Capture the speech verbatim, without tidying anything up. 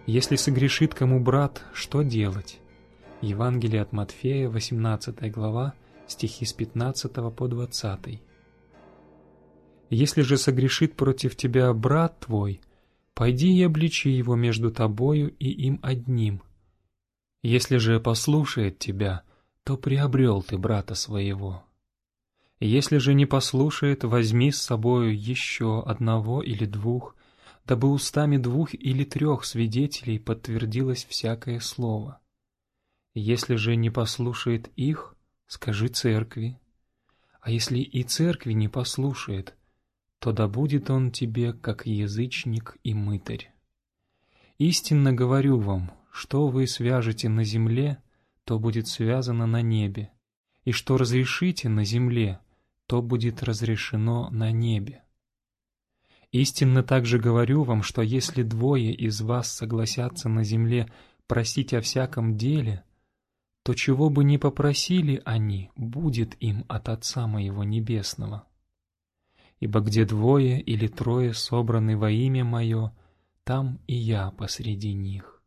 Если согрешит кому брат, что делать? Евангелие от Матфея, восемнадцатая глава, стихи с пятнадцатого по двадцатый. Если же согрешит против тебя брат твой, пойди и обличи его между тобою и им одним. Если же послушает тебя, то приобрел ты брата своего. Если же не послушает, возьми с собою еще одного или двух, дабы устами двух или трех свидетелей подтвердилось всякое слово. Если же не послушает их, скажи церкви. А если и церкви не послушает, то да будет он тебе, как язычник и мытарь. Истинно говорю вам, что вы свяжете на земле, то будет связано на небе, и что разрешите на земле, то будет разрешено на небе. Истинно также говорю вам, что если двое из вас согласятся на земле просить о всяком деле, то чего бы ни попросили они, будет им от Отца Моего Небесного. Ибо где двое или трое собраны во имя Мое, там и я посреди них.